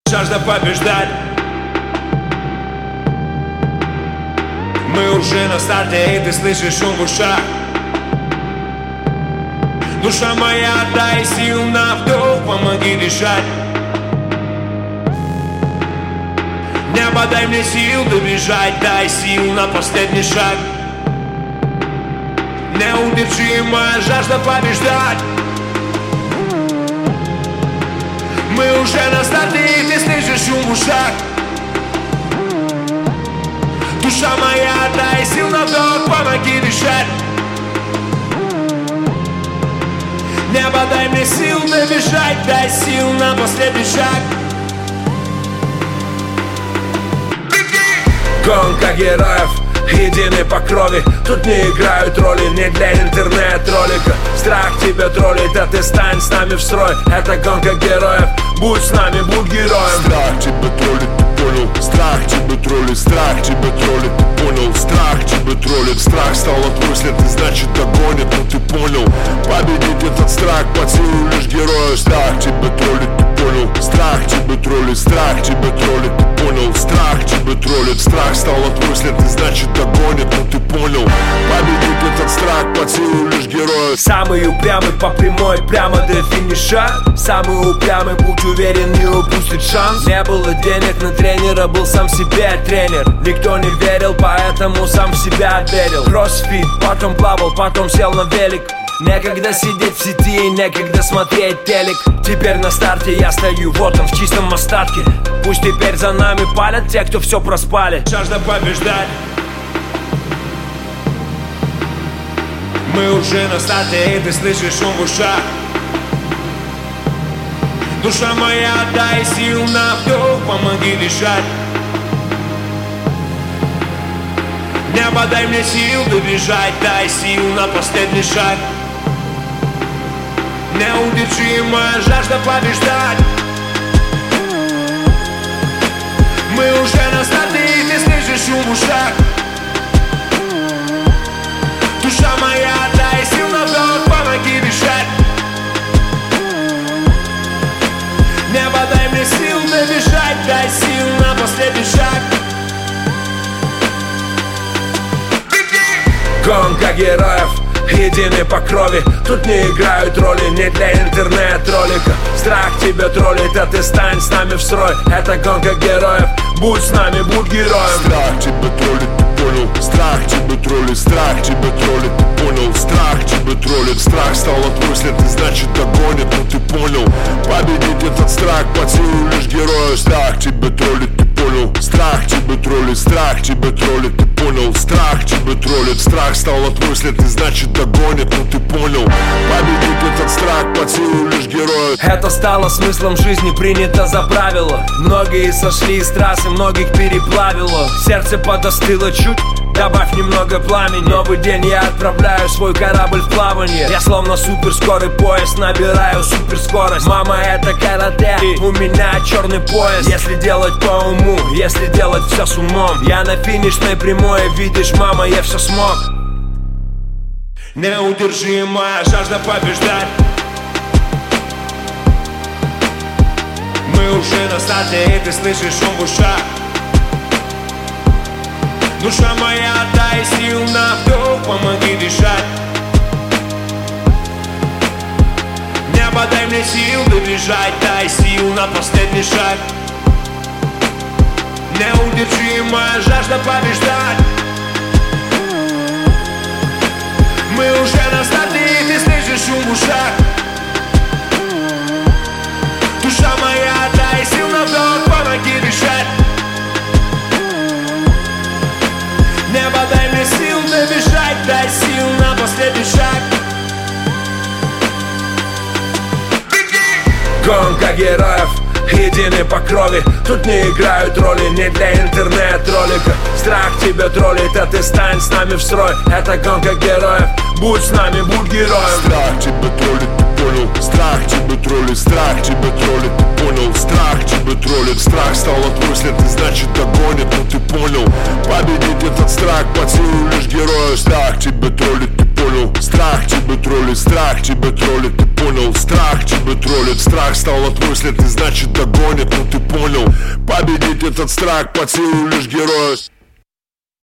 Жажда побеждать. Мы уже на старте, и ты слышишь шум в ушах. Душа моя, дай сил на вдох, помоги дышать. Небо, дай мне сил добежать, дай сил на последний шаг. Неудержимая жажда побеждать. Мы уже на старте, и ты слышишь шум в ушах. Душа моя, дай сил на вдох, помоги дышать. Небо, дай мне сил добежать, дай сил на последний шаг. Гонка героев, едины по крови. Тут не играют роли, не для интернет-ролика. Страх тебя троллит, а ты стань с нами в строй. Это гонка героев, будь с нами, будь героем. Страх тебя троллит, ты понял. Страх тебя троллит, страх тебя троллит, ты понял. Страх тебя троллит, страх стал твой след, и значит догонит, ну ты понял. Победить этот страх под силу лишь герою. Страх тебя троллит, ты понял. Страх тебя троллит, страх тебя троллит, ты понял. Страх тебя троллит, страх стал твой след, и значит догонит, ну ты понял. Победить этот страх под силу лишь герою. Самый упрямый по прямой, прямо до финиша. Самый упрямый, будь уверен, не упустит шанс. Не было денег на тренера, был сам себе тренер. Никто не верил, поэтому сам в себя верил. Кроссфит, потом плавал, потом сел на велик. Некогда сидеть в сети, некогда смотреть телек. Теперь на старте я стою, вот он в чистом остатке. Пусть теперь за нами палят те, кто все проспали. Жажда побеждать. Мы уже на старте, и ты слышишь шум в ушах. Душа моя, дай сил на вдох, помоги дышать. Небо, дай мне сил добежать, дай сил на последний шаг. Неудержимая жажда побеждать. Мы уже на старте, и ты слышишь шум в ушах. Душа моя, дай сил на вдох, помоги дышать. Небо, дай мне сил добежать, дай сил на последний шаг. Гонка героев, едины по крови. Тут не играют роли, не для интернет-ролика. Страх тебя троллит, а ты стань с нами в строй. Это гонка героев, будь с нами, будь героем. Страх тебя троллит, ты понял. Страх тебя троллит, страх тебя троллит, ты понял. Страх тебя троллит, страх стал твой след, и значит догонит, ну ты понял. Победить этот страх под силу лишь герою. Страх тебя троллит, ты понял. Страх тебя троллит, страх тебя троллит, ты понял. Страх тебя троллит, страх стал твой след, и значит догонит, ну ты понял. Победить этот страх под силу лишь герою. Это стало смыслом жизни, принято за правило. Многие сошли с трассы, многих переплавило. Сердце подостыло чуть, добавь немного пламени. Новый день, я отправляю свой корабль в плавание. Я словно суперскорый поезд, набираю суперскорость. Мама, это карате, и у меня черный пояс. Если делать по уму, если делать все с умом. Я на финишной прямой, видишь, мама, я все смог. Неудержимая жажда побеждать. Мы уже на старте, и ты слышишь шум в ушах. Душа моя, дай сил на вдох, помоги дышать. Небо, дай мне сил добежать, дай сил на последний шаг. Неудержимая жажда побеждать. Мы уже на старте, и ты слышишь шум в ушах. Душа моя, дай сил на вдох, помоги дышать. Небо, дай мне сил добежать, дай сил на последний шаг. Гонка героев, едины по крови. Тут не играют роли, не для интернет-ролика. Страх тебя троллит, а ты стань с нами в строй. Это гонка героев, будь с нами, будь героем. Страх тебя троллит, ты понял. Страх тебя троллит, страх тебя троллит, ты понял. Страх тебя троллит, страх стал твой след, и значит догонит, ну ты понял. Победить этот страх под силу лишь герою. Страх тебя троллит, ты понял. Страх тебя троллит, страх тебя троллит, ты понял. Страх тебя троллит, страх стал твой след, и значит догонит, ну ты понял. Победить этот страх под силу лишь герою.